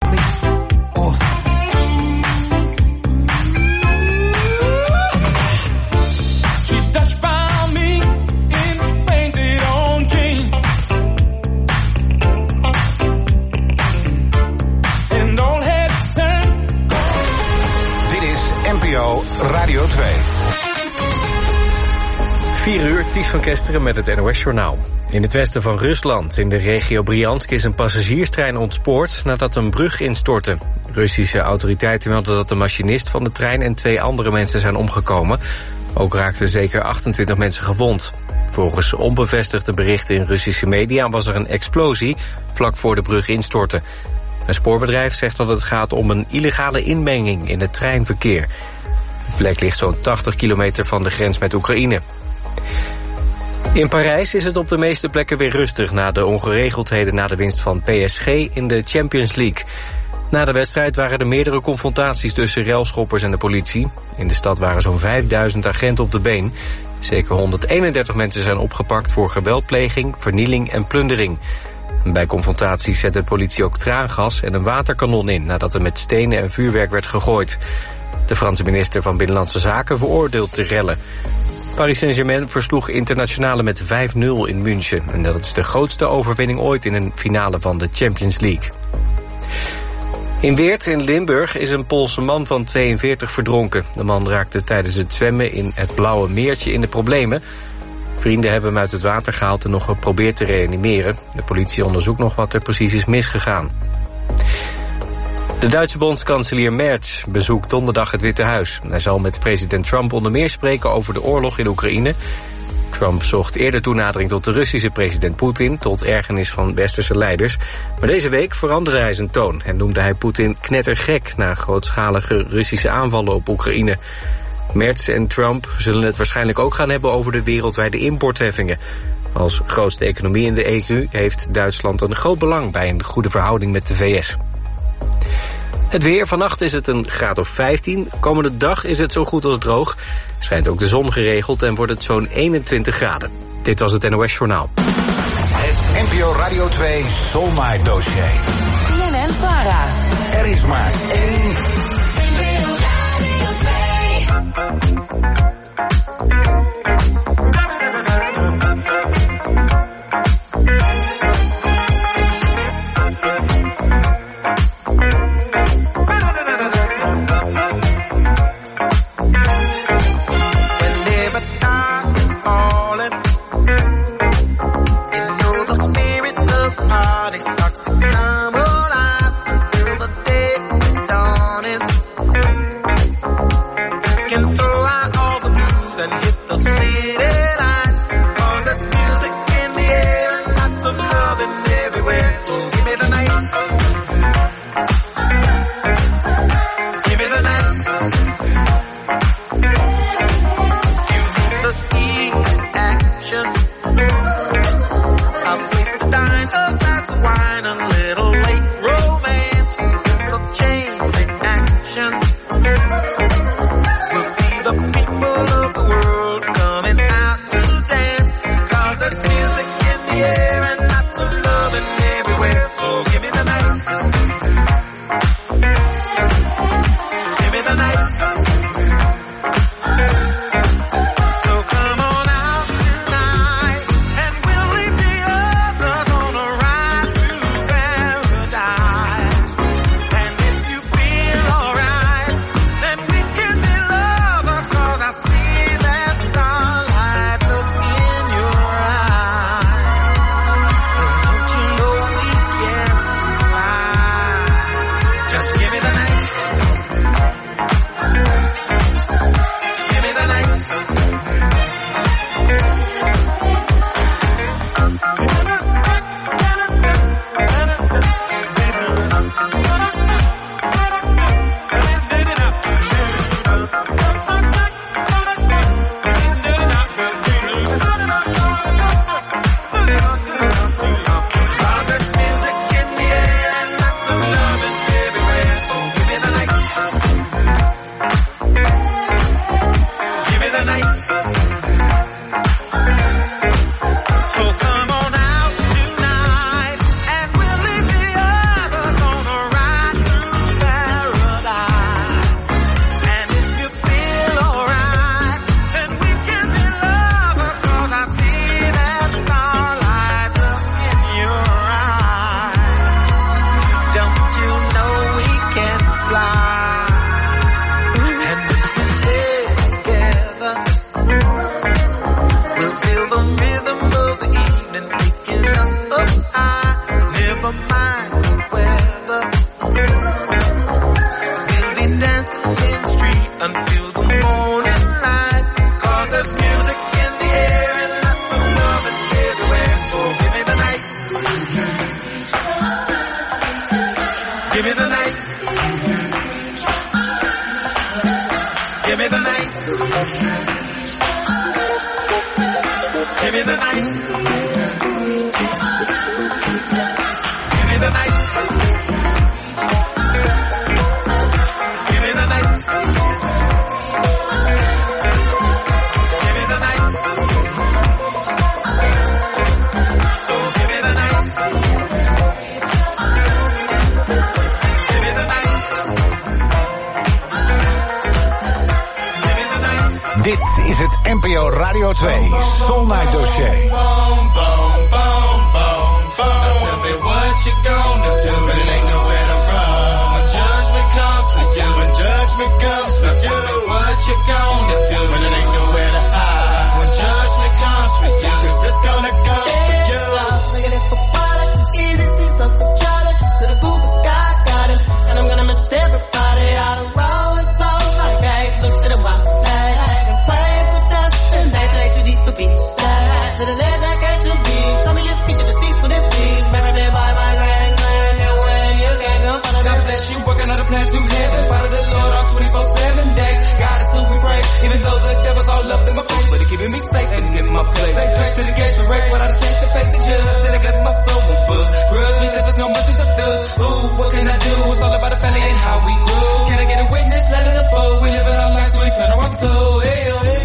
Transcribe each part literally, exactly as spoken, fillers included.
me. Awesome. She touched by me in painted on jeans. And all heads turned. Dit is N P O Radio twee. vier uur, Ties van Kesteren met het N O S-journaal. In het westen van Rusland, in de regio Briansk, is een passagierstrein ontspoord nadat een brug instortte. Russische autoriteiten melden dat de machinist van de trein en twee andere mensen zijn omgekomen. Ook raakten zeker achtentwintig mensen gewond. Volgens onbevestigde berichten in Russische media was er een explosie vlak voor de brug instortte. Een spoorbedrijf zegt dat het gaat om een illegale inmenging in het treinverkeer. De plek ligt zo'n tachtig kilometer van de grens met Oekraïne. In Parijs is het op de meeste plekken weer rustig na de ongeregeldheden na de winst van P S G in de Champions League. Na de wedstrijd waren er meerdere confrontaties tussen relschoppers en de politie. In de stad waren zo'n vijfduizend agenten op de been. Zeker honderdeenendertig mensen zijn opgepakt voor geweldpleging, vernieling en plundering. Bij confrontaties zette de politie ook traangas en een waterkanon in nadat er met stenen en vuurwerk werd gegooid. De Franse minister van Binnenlandse Zaken veroordeelt de rellen. Paris Saint-Germain versloeg Internationale met vijf nul in München. En dat is de grootste overwinning ooit in een finale van de Champions League. In Weert in Limburg is een Poolse man van tweeënveertig verdronken. De man raakte tijdens het zwemmen in het Blauwe Meertje in de problemen. Vrienden hebben hem uit het water gehaald en nog geprobeerd te reanimeren. De politie onderzoekt nog wat er precies is misgegaan. De Duitse bondskanselier Merz bezoekt donderdag het Witte Huis. Hij zal met president Trump onder meer spreken over de oorlog in Oekraïne. Trump zocht eerder toenadering tot de Russische president Poetin, tot ergernis van westerse leiders. Maar deze week veranderde hij zijn toon en noemde hij Poetin knettergek na grootschalige Russische aanvallen op Oekraïne. Merz en Trump zullen het waarschijnlijk ook gaan hebben over de wereldwijde importheffingen. Als grootste economie in de E U heeft Duitsland een groot belang bij een goede verhouding met de V S. Het weer, vannacht is het een graad of vijftien. Komende dag is het zo goed als droog. Schijnt ook de zon geregeld en wordt het zo'n eenentwintig graden. Dit was het N O S-journaal. Het N P O Radio twee Soulnight dossier. B N N Vara. Er is maar één. N P O Radio twee. Can throw out all the night. Give me the night. Give me the night. Give me the night. Give me the night. Give me the night. So give me the night. Give me the night. Give me the night. Dit is het N P O Radio twee Soul Night Dossier. Boom, boom, boom, boom, boom. Now tell me what you gonna do when it ain't nowhere to run. When judgment comes for you, when judgment comes for you. Tell me what you gonna do when it ain't nowhere to hide. When judgment comes for you, 'cause it's gonna come for you. Looking at for water, easy see something Charlie. Little boo of God got him, and I'm gonna miss everybody out of roll and flow like eggs. Look to the wild flag and pray for dust, and they play too deep for beach side. Little legs I came to be. Tell me your feature the seats for them feet. Baby, baby, by my grand grand, you win, you can't go for the God bless you, working on a plan to heaven. Follow the Lord on twenty-four seven days. God is who we pray, even though the devil's all up in my face, but he keeping me safe and in my place. Say thanks to the gates for race without a chance to face the judge. And it blesses my soul with buzz. Grudge me, there's just no mercy to do. Ooh, what can I do? It's all about the family and how we grow. Can I get a witness? Let it unfold. We live in our lives, so we turn our soul. Hey, oh, hey,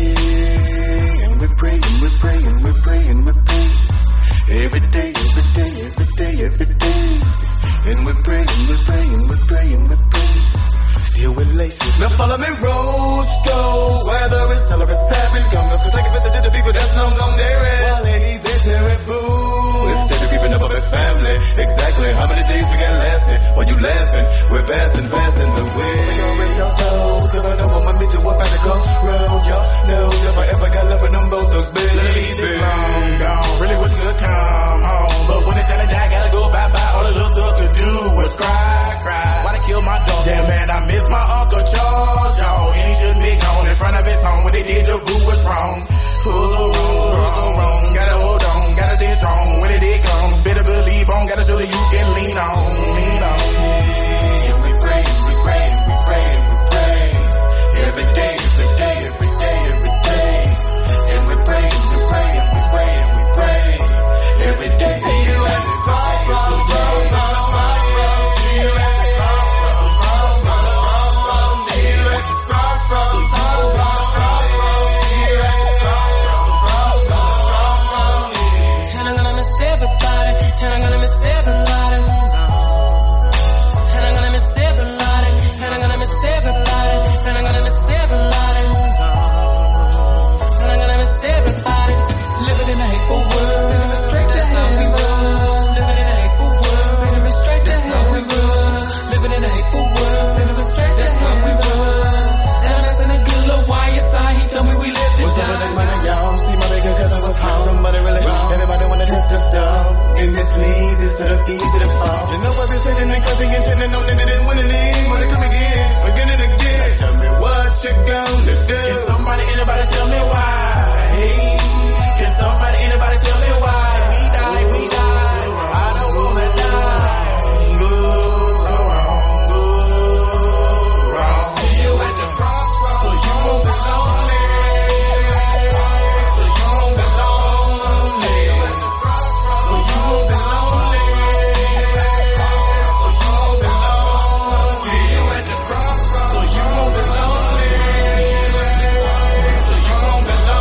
oh. And we're praying, we're praying, we're praying, we're praying. Every day, every day, every day, every day. And we're praying, we're praying, we're praying, we're praying. Still with laces. Now follow me, Roscoe. Whether it's teller or stabbing, come, let's go take a visit to the people that's long gone there. While ladies are terrible. Instead of keeping up with family. Exactly how many days we got lasting? While you laughing, we're passing, passing the way. We gon' raise your toes, 'cause I know I'ma meet you up at the go round. Y'all know if I ever got love with them both thugs, baby. Leave it long gone. Really wish you could come home. But when it's time to die, gotta go bye-bye. All the little thug could do was cry, cry. Why they kill my dog? Yeah, man, I miss my Uncle Charles, y'all. And he shouldn't be gone in front of his home. When they did, the boo was wrong. Who's so wrong, who's so wrong? Gotta hold on, gotta stay strong. When it did comes, better believe on. Gotta show that you can lean on, lean on. And we pray, we pray, we pray, we pray. Every day, every day, every day, every day. And we pray, we pray, we pray, we pray. Every day. See you at the crossroads, crossroads, crossroads. See you at the crossroads, crossroads, crossroads. See you at the crossroads, crossroads, crossroads. See you at the crossroads, crossroads, crossroads. And I'm gonna miss everybody, and I'm gonna miss everybody. And I'm gonna miss everybody, and I'm gonna miss everybody, and I'm gonna miss everybody. And I'm gonna miss everybody. Living in a hateful world, sending it straight to how we run. Living in a hateful world, sending it straight to how we run. Living in a hateful world, sending it straight to how we run. And I'm asking a good little why your side, he told me we live this What's up with that money, y'all? See my bigger cousin was home. Somebody really wrong. Everybody wanna test us, y'all. Getting this knees instead of easy to fall. You know I've been sitting and cussing and telling them that it didn't win it. Wanna come again, again and again. Now tell me what you gonna do. Can somebody, anybody tell me why? Can somebody, anybody tell me why? We die, we die. I don't wanna die. Go so wrong, go wrong. See you at the crossroads, so you won't be lonely. So you won't be lonely. So you won't be lonely. So you won't be lonely. See you at the crossroads, so you won't be lonely. So you won't be lonely.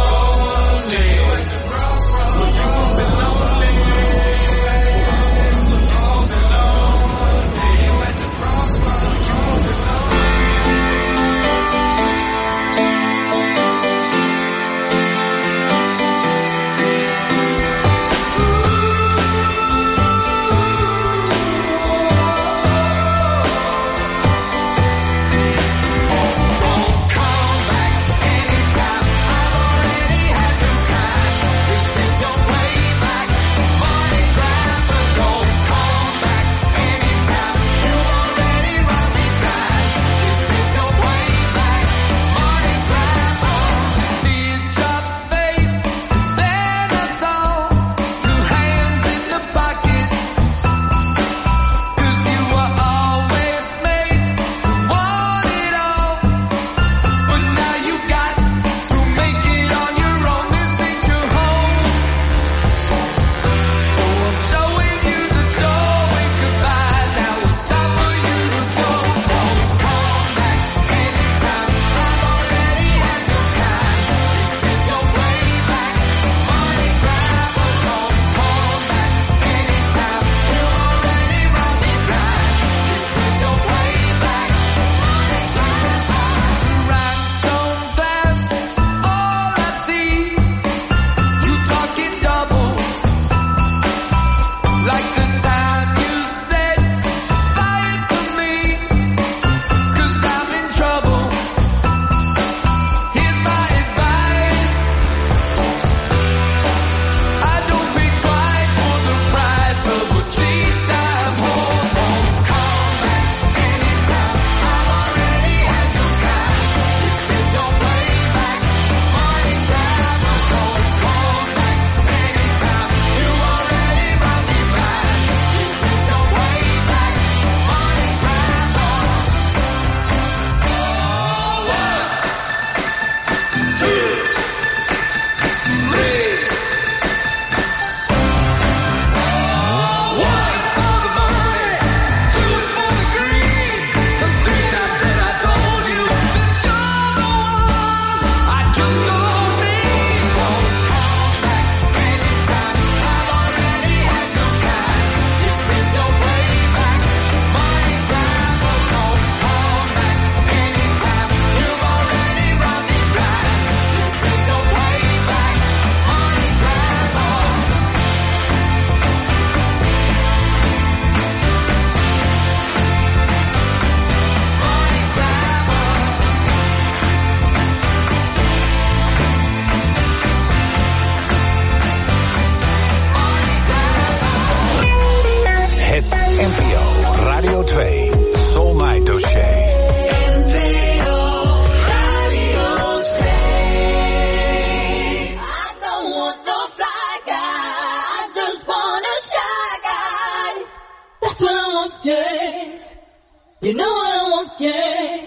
You know what I want, yeah.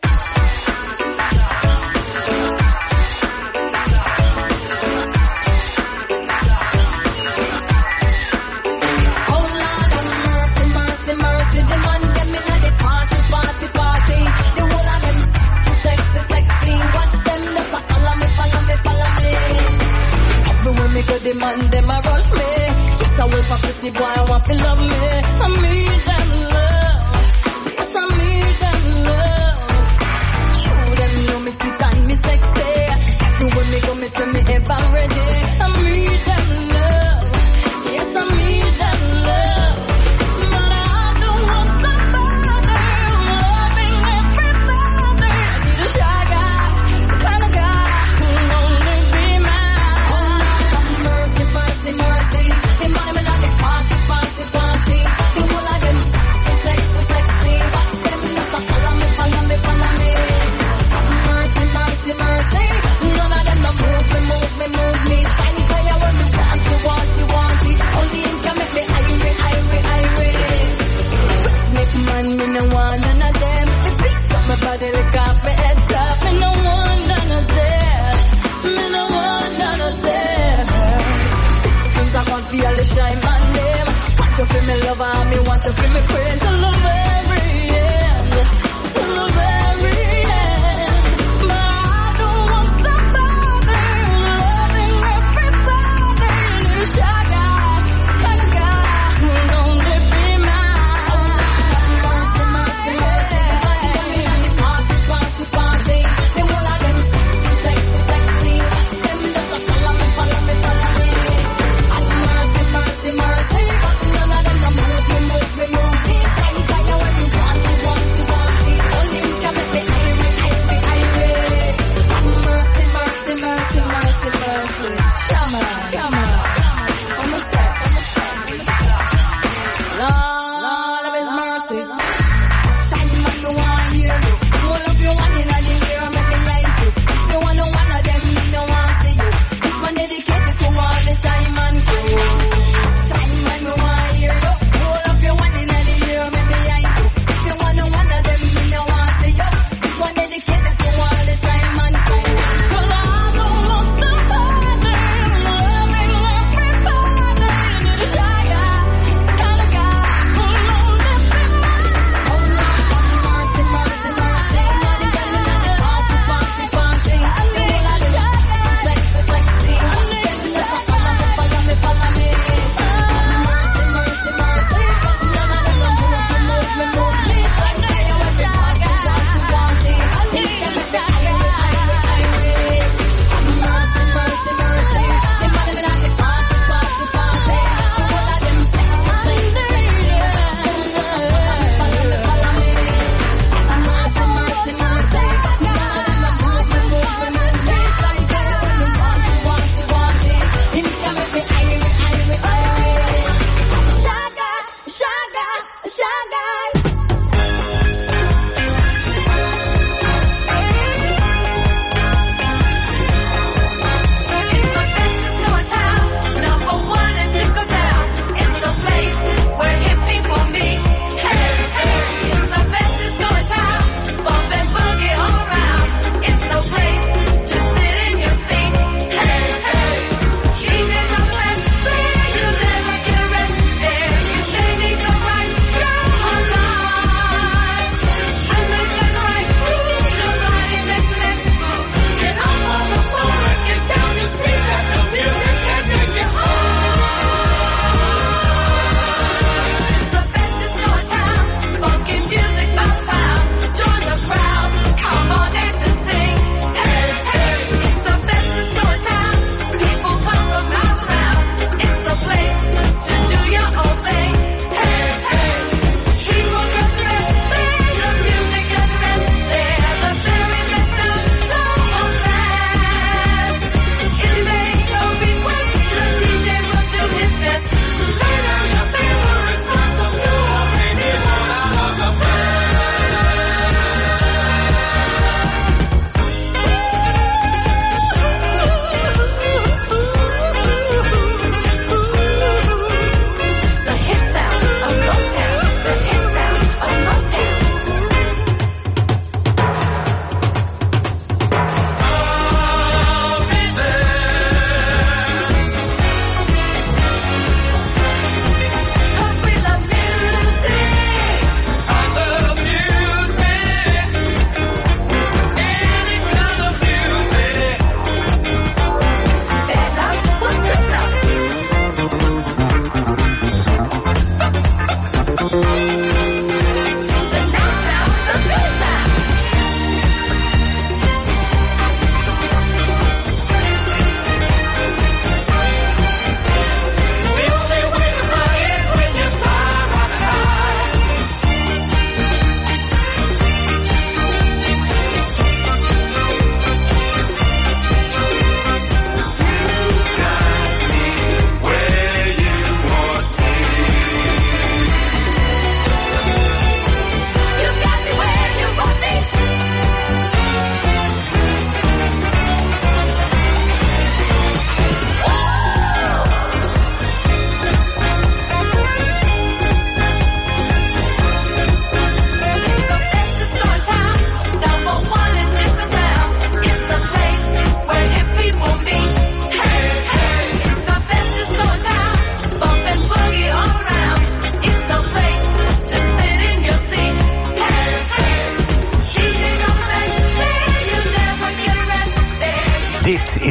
The man, them a rush me. Just a wolf of pretty boy, I want to love me. I need them love. Yes, I need them love. Show them know me sweet and me sexy. Do when me go, me say me ever ready. I need them love. Yes, I need them love. But I don't want somebody loving everybody. I need a shy guy, the kind of guy who only be mine. Mercy, mercy, mercy. In my man, I get party, party, party. The whole of them, sexy, sexy. Watch them, just a follow me, follow me, follow me. Mercy, mercy, mercy. None of them no move me, move me, move me. Shiny fire when me want you, want you, want it. Only him can make me irie, irie, irie. Make man, me no want none of them. Me pick up my body, lick off my head top. Me no want none of them. Me no want none of them. Since I can't feel the shine on them. Want you feel me lover, me want you feel me friend. To love every end, to love every end. But I don't want somebody loving everybody. Need a shy guy, kind of guy who only be mine. Mercy, mercy, mercy. Me and the party, party, party. The whole of them sexy, sexy. Watch them just a follow me, follow me, follow me. Mercy, mercy, mercy. None of them no move me, move me, move me. Shiny fire when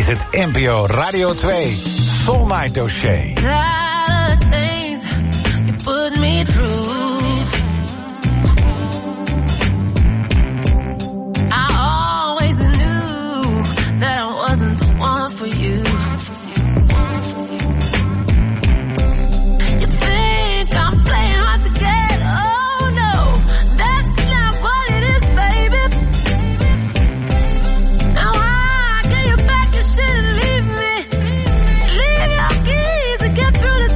het N P O Radio twee Soul Night dossier. Tired of things you put me through. I always knew that I wasn't the one for you. You think I'm playing hard to get? Oh no, that's not what it is, baby. Now I get you back, you shouldn't leave me. Leave your keys to get through the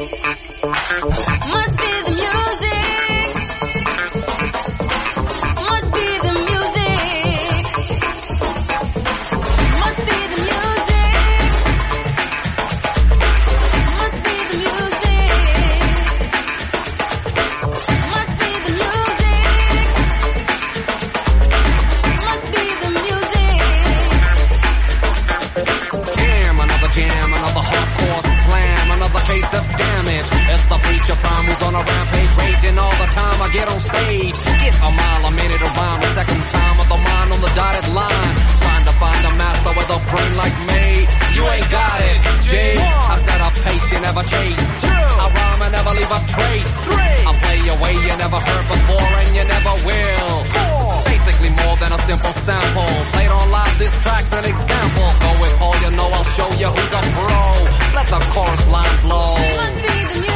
Must be the music. Must be the music. Must be the music. Must be the music. Must be the music. Must be the music. Damn, another jam, another hardcore slam, another case of damage. It's the preacher prime who's on a rampage, raging all the time I get on stage. Get a mile, a minute, a rhyme, a second time of the mind on the dotted line. Trying to find a master with a brain like me. You ain't got it, G. I set a pace you never chase. I rhyme and never leave a trace. I play a way you never heard before and you never will. Basically more than a simple sample. Played on live, this track's an example. Go with all you know, I'll show you who's a pro. Let the chorus line blow. Must be the music.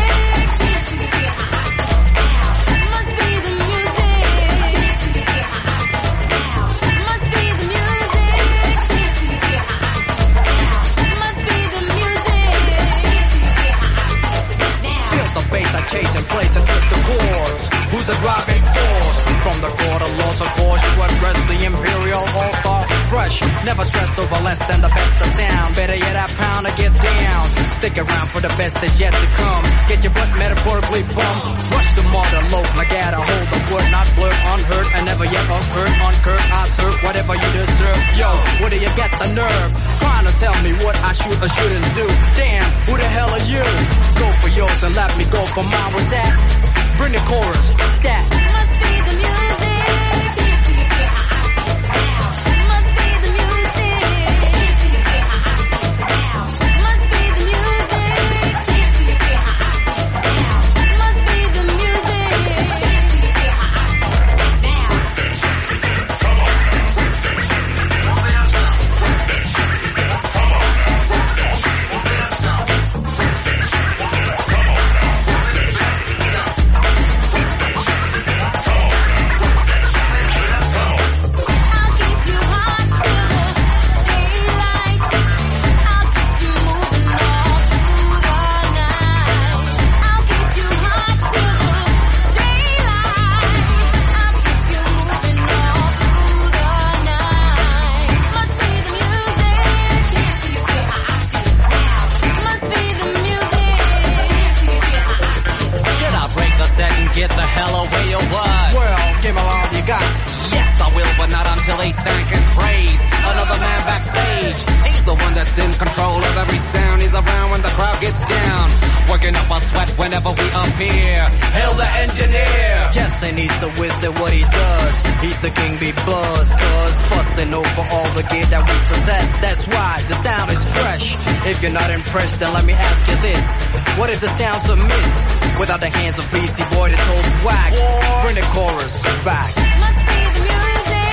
Must be the music. Must be the music. Must be the music. Feel the bass, I chase and place and trip the chords. Who's the driving force? From the chord of laws, of course, you address the imperial all-star fresh. Never stress over less than the best of sound. Better yet, I pound to get down. Stick around for the best that's yet to come. Get your butt metaphorically bumped. Rush the modern loaf, like gotta hold the word, not blurred, unheard, and never yet unheard, uncurred. I serve whatever you deserve. Yo, where do you get the nerve? Trying to tell me what I should or shouldn't do. Damn, who the hell are you? Go for yours and let me go for mine. What's that? Bring the chorus, stat. Must be the music. Must be the music. Must be the music. Must be the Get the hell away or what? Well, give me all you got. Yes, I will, but not until they thank and praise another man backstage. He's the one that's in control of every sound. He's around when the crowd gets down, working up a sweat whenever we appear. Hail the engineer. Yes, and he's the wizard, what he does. He's the king, be buzz, cuz fussing over all the gear that we possess. That's why the sound is fresh. If you're not impressed, then let me ask you this. What if the sound's a miss? Without the hands of Beastie Boy, the toes whack. Bring the chorus back. Must be the music.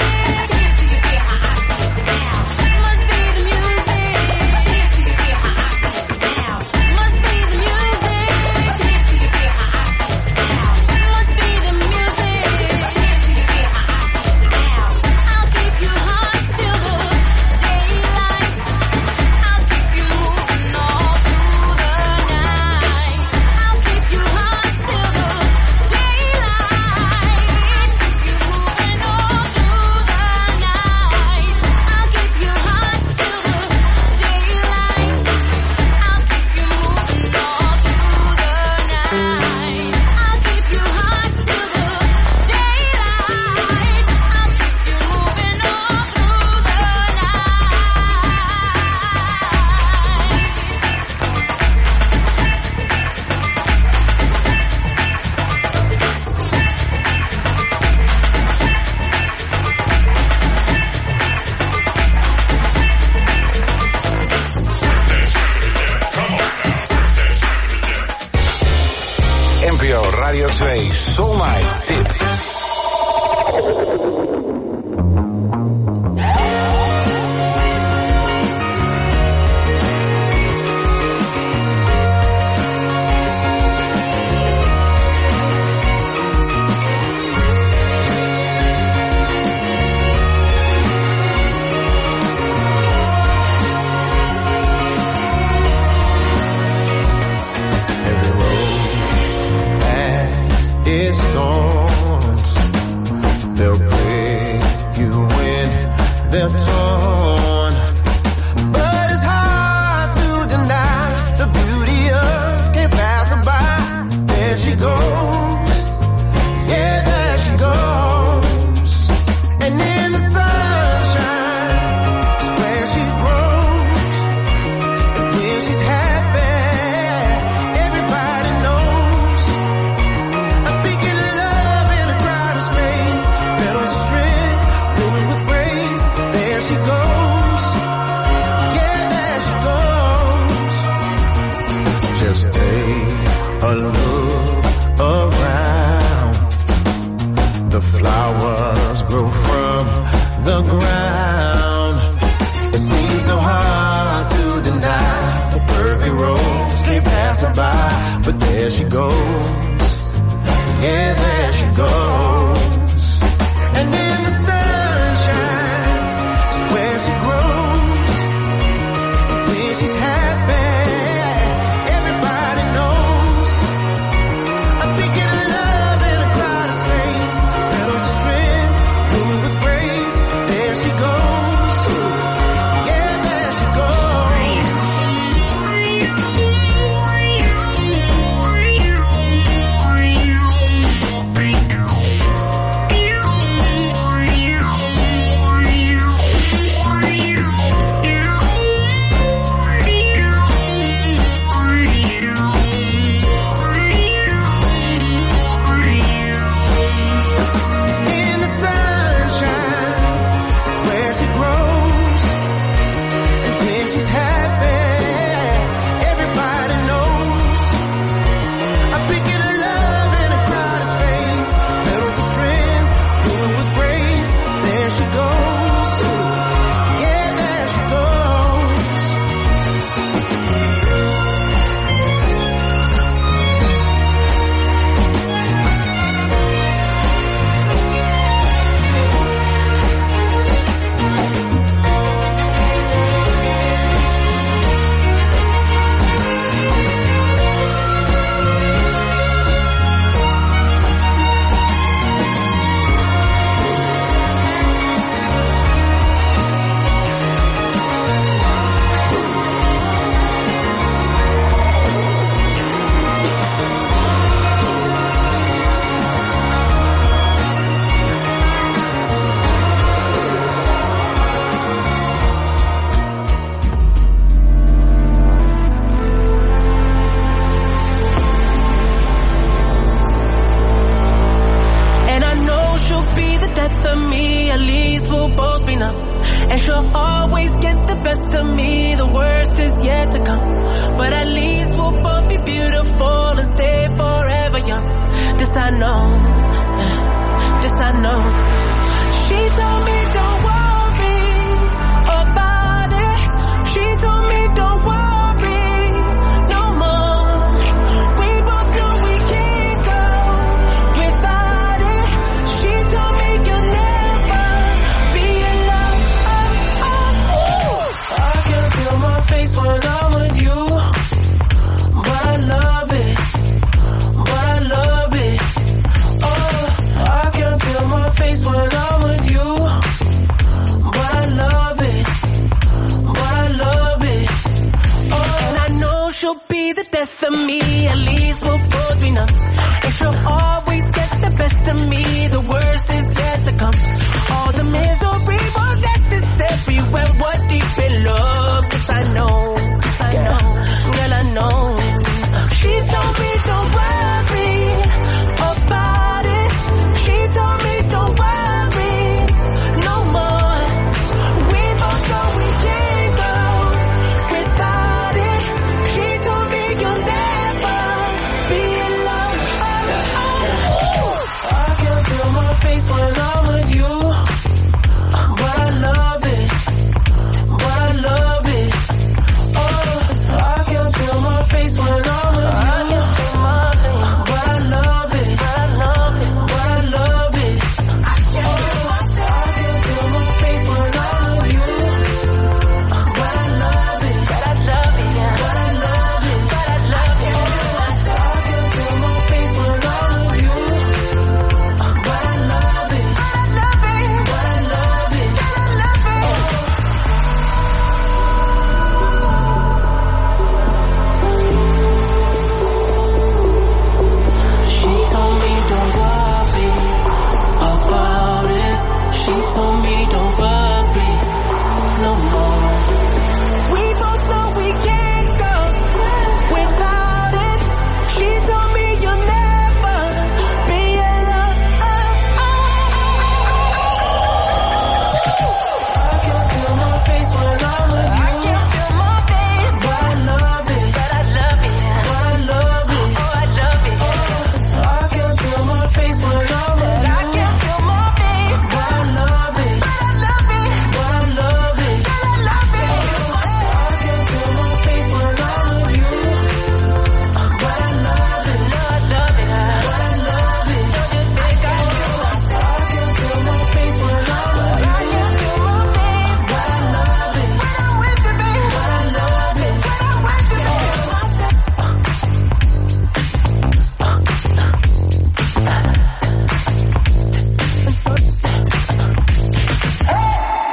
Must be the music. Must be the music. Must be the music. I'll keep you hot till the daylight. I'll keep you moving all through the night. I'll keep you hot till the daylight. Keep you they're torn. But it's hard to deny the beauty of can't pass her by. There she goes, yeah, there she goes. And in the sunshine is where she grows. And when she's happy, everybody knows. I'm thinking of love in a crowded space. Petals of strength, blooming with grace. There she goes, yeah, there she goes. Just take a look around. The flowers grow from the ground. It seems so hard to deny the perfect rose can't pass her by. But there she goes, yeah, there she goes. And in the sunshine is where she grows. When she's happy, everybody knows. I'm thinking of love in a crowded space. Petals of strength, blooming with grace. There she goes, yeah, there she goes. In the sunshine is where she grows. And when she's happy, everybody knows. I'm thinking of love in a crowded space. Petals of strength, blooming with grace. There she goes, yeah, there she goes. And I know she'll be the death of me, at least we'll both be numb. And she'll always get the best of me, the worst is yet to come. But at least we'll both be beautiful and stay forever young. This I know, yeah, this I know. She told me don't worry about it. She told me don't worry no more. We both know we can't go without it. She told me you'll never be alone. I can feel my face when I'm with you, but I love it, but I love it. Oh, I can feel my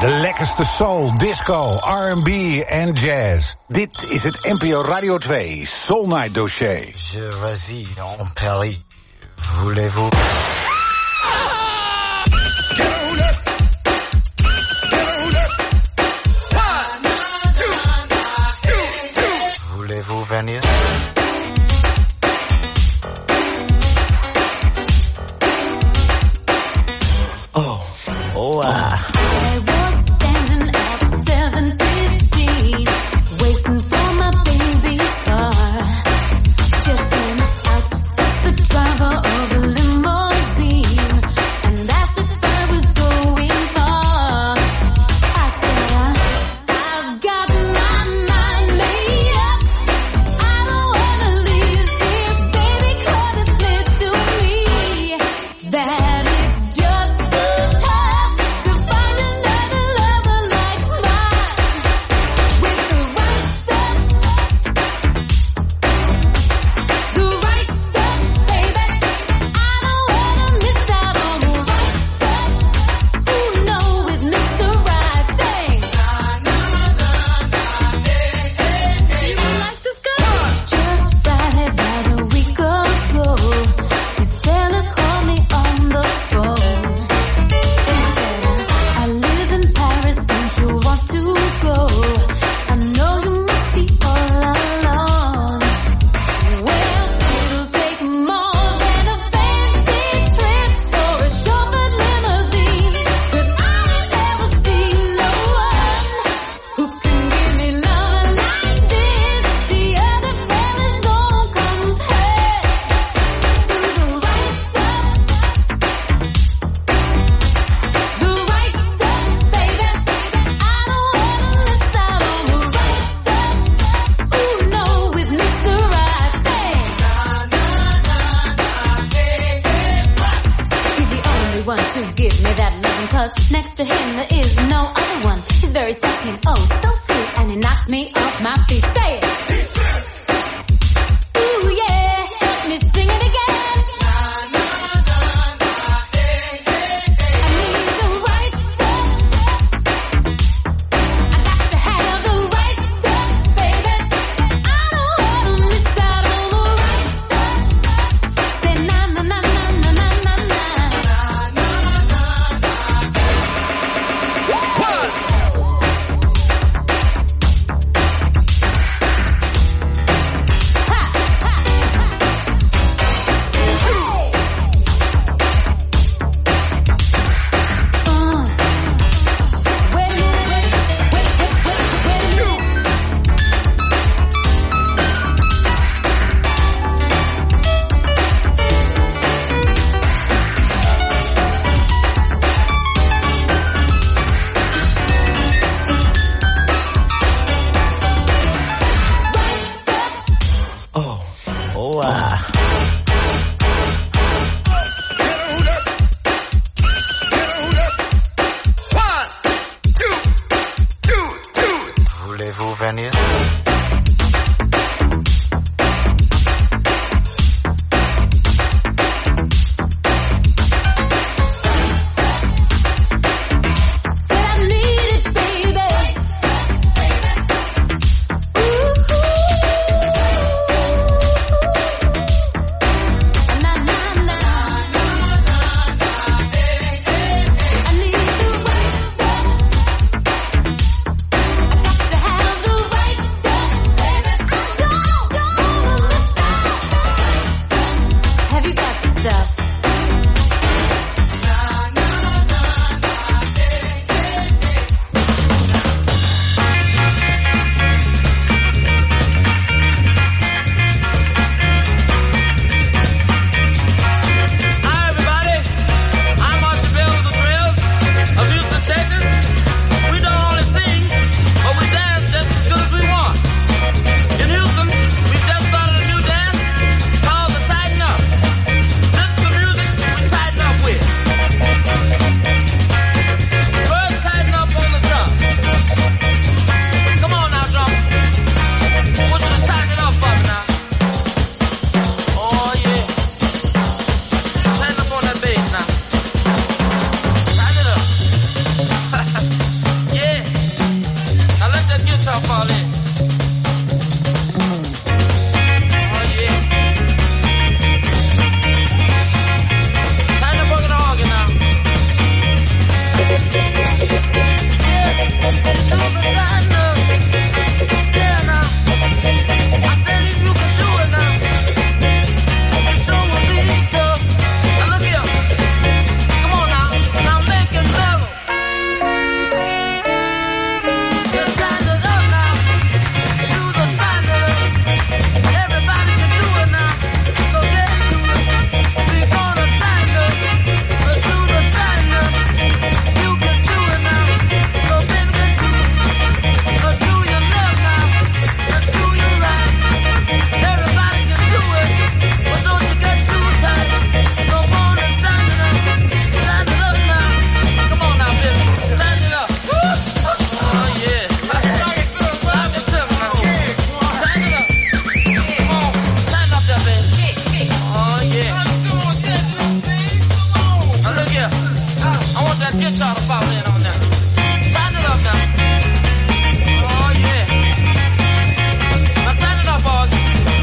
De lekkerste soul, disco, R and B en jazz. Dit is het N P O Radio twee Soul Night dossier. Je réside en Paris. Voulez-vous... Voulez-vous venir? Oh, oh ah. I was standing at seven fifteen, waiting for my baby star. Just then out stepped the driver of a limousine and asked if I was going far. I said, I've got my mind made up. I don't wanna live here, baby, 'cause it's clear to me that it's just too tough to find another lover like mine. With the right stuff, the right stuff, baby. I don't wanna miss out on the right stuff. Ooh, no, with Mister Right. Say, you like this girl? Just Friday about a week ago, this fella called me on the phone. He said, I live in Paris, don't you want to go? I know you must be all alone. Well, it'll take more than a fancy trip or a chauffeured limousine, 'cause I've never seen no one who can give me love like this. The other fellas don't compare to the right stuff. The right stuff, baby. I don't wanna miss out on the right stuff. Ooh, no, with Mister Right. Say, he's the only one to give me that loving, 'cause next to him there is no other one. He's very sexy and oh so sweet, and he knocks me off my feet. Say it. Ooh yeah, help me sing it again. I need the right stuff. I got to have the right stuff, baby. I don't wanna miss out on the right stuff. Say na na na na na na na na. Uh. When you, when, when, when, when you. Oh, oh ah. Voulez-vous venir? Said I need it, baby. Ooh, na na na. I need the right stuff. I got to have the right stuff. get y'all to fall in on that. Turn it up now. Oh yeah. Now turn it up, all.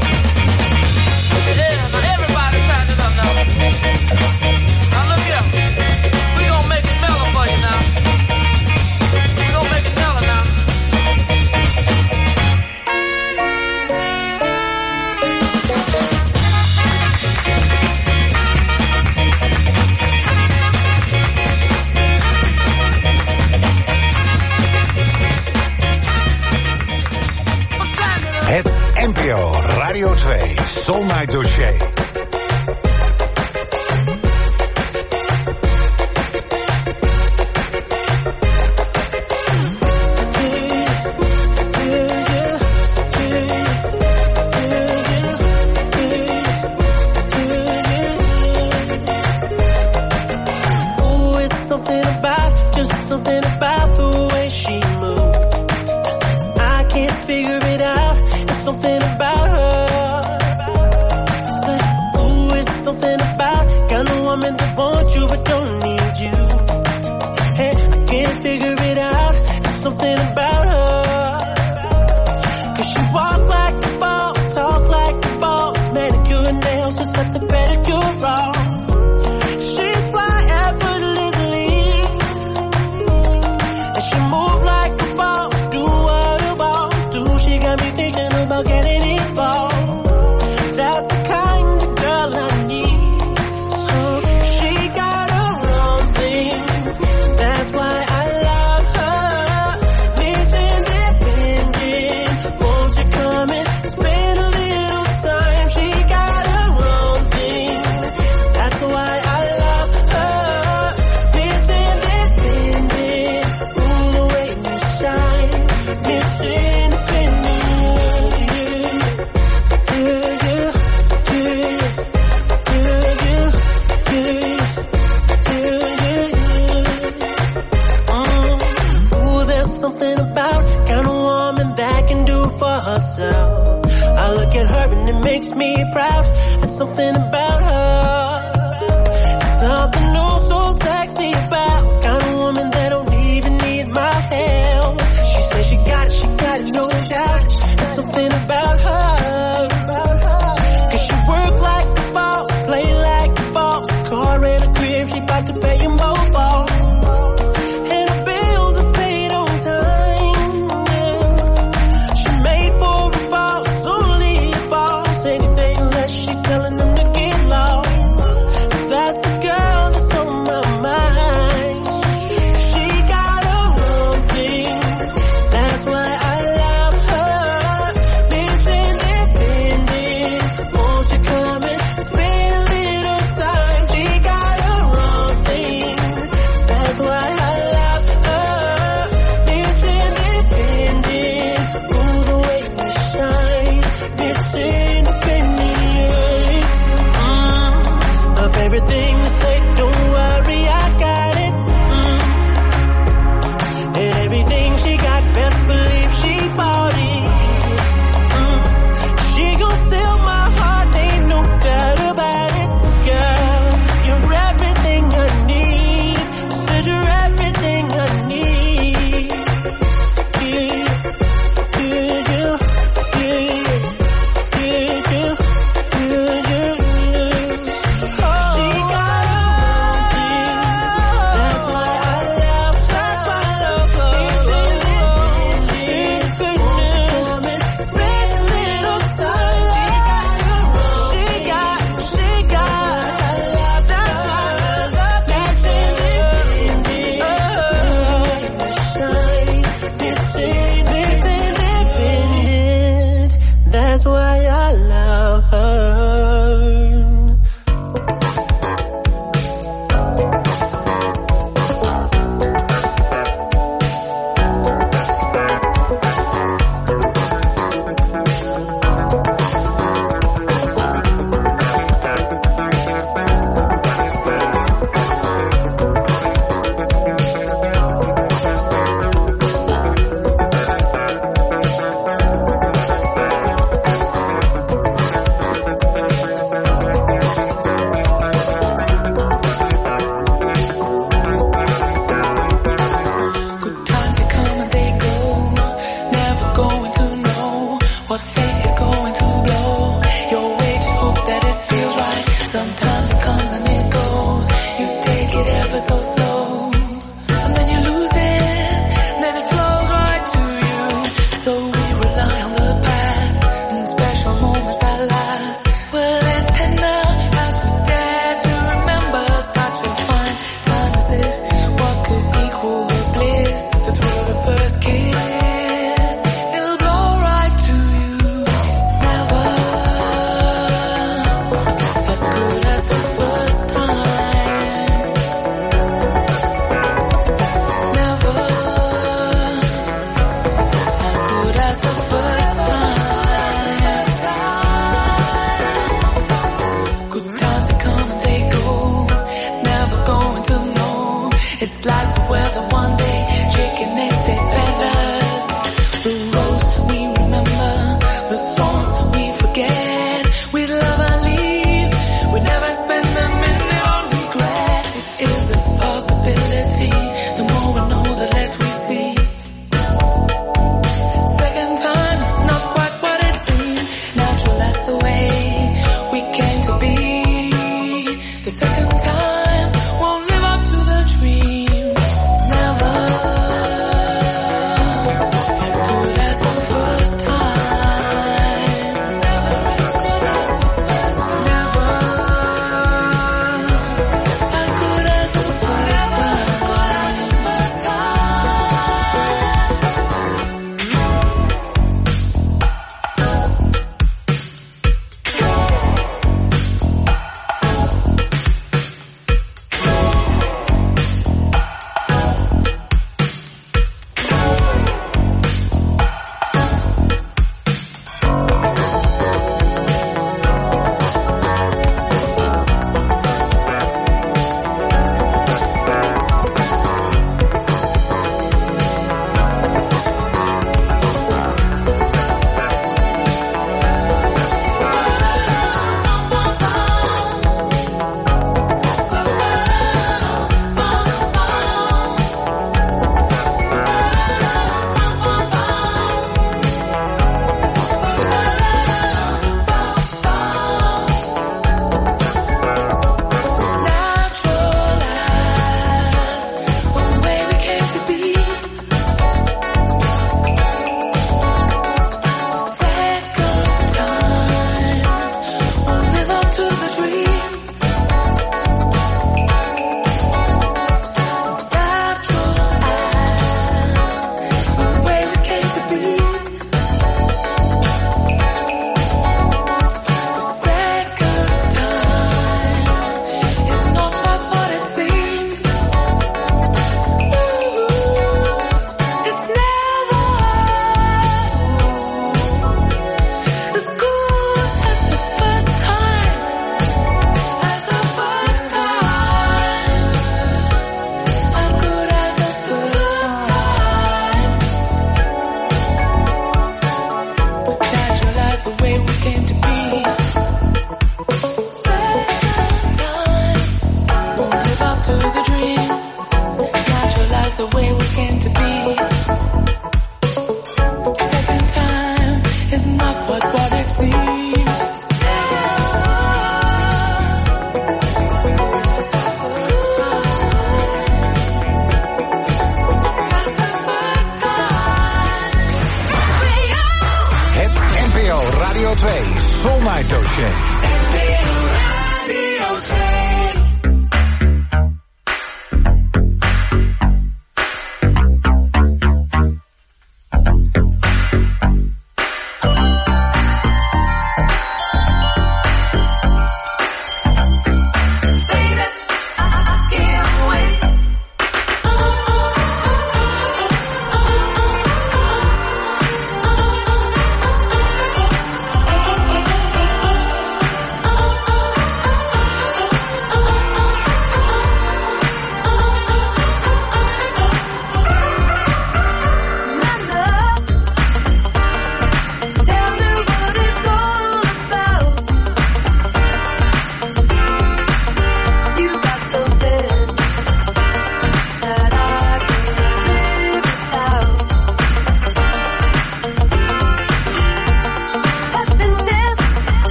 Yeah, now everybody turn it up now. Now look here. We gonna make it mellow for you now. We gonna make it mellow now. Het N P O Radio twee Soul Night Dossier. Telling them to get lost. like the weather one day, chicken next day feathers. The rose we remember, the thorns we forget. We love and leave, we never spend a minute on regret. It is a possibility, the more we know the less we see. Second time, it's not quite what it seemed. Natural as the way we came to be. The second time won't live up to the dream. It's never as good as the first time. Never as good as the first time. Never as good as the first time.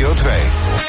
Radio twee.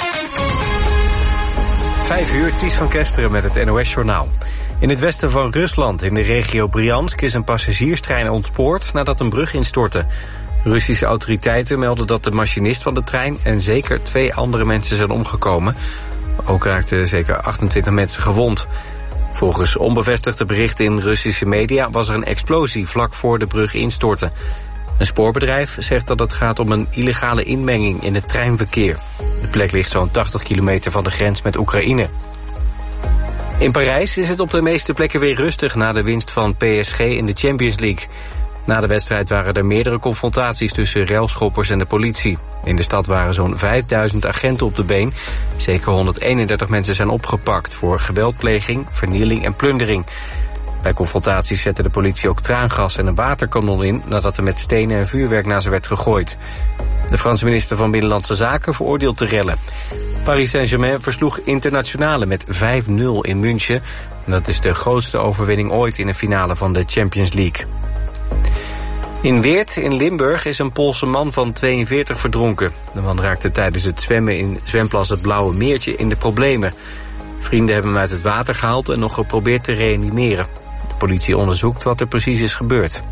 Vijf uur, Ties van Kesteren met het N O S-journaal. In het westen van Rusland, in de regio Briansk, is een passagierstrein ontspoord nadat een brug instortte. Russische autoriteiten melden dat de machinist van de trein en zeker twee andere mensen zijn omgekomen. Ook raakten zeker achtentwintig mensen gewond. Volgens onbevestigde berichten in Russische media was er een explosie vlak voor de brug instortte. Een spoorbedrijf zegt dat het gaat om een illegale inmenging in het treinverkeer. De plek ligt zo'n tachtig kilometer van de grens met Oekraïne. In Parijs is het op de meeste plekken weer rustig na de winst van P S G in de Champions League. Na de wedstrijd waren er meerdere confrontaties tussen railschoppers en de politie. In de stad waren zo'n vijfduizend agenten op de been. Zeker honderdeenendertig mensen zijn opgepakt voor geweldpleging, vernieling en plundering. Bij confrontaties zette de politie ook traangas en een waterkanon in nadat er met stenen en vuurwerk naar ze werd gegooid. De Franse minister van Binnenlandse Zaken veroordeelt de rellen. Paris Saint-Germain versloeg Internationale met vijf nul in München. En dat is de grootste overwinning ooit in een finale van de Champions League. In Weert in Limburg is een Poolse man van tweeënveertig verdronken. De man raakte tijdens het zwemmen in zwemplas het Blauwe Meertje in de problemen. Vrienden hebben hem uit het water gehaald en nog geprobeerd te reanimeren. De politie onderzoekt wat er precies is gebeurd.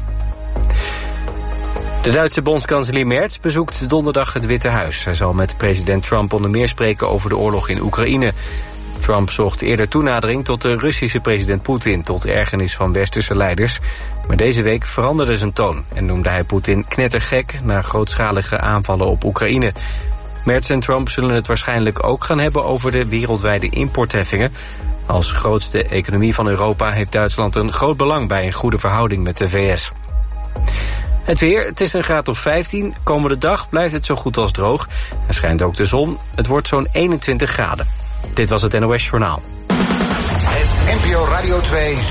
De Duitse bondskanselier Merz bezoekt donderdag het Witte Huis. Hij zal met president Trump onder meer spreken over de oorlog in Oekraïne. Trump zocht eerder toenadering tot de Russische president Poetin, tot ergernis van westerse leiders. Maar deze week veranderde zijn toon en noemde hij Poetin knettergek na grootschalige aanvallen op Oekraïne. Merz en Trump zullen het waarschijnlijk ook gaan hebben over de wereldwijde importheffingen. Als grootste economie van Europa heeft Duitsland een groot belang bij een goede verhouding met de V S. Het weer, het is een graad of vijftien. Komende dag blijft het zo goed als droog. Er schijnt ook de zon. Het wordt zo'n eenentwintig graden. Dit was het N O S Journaal. Het N P O Radio twee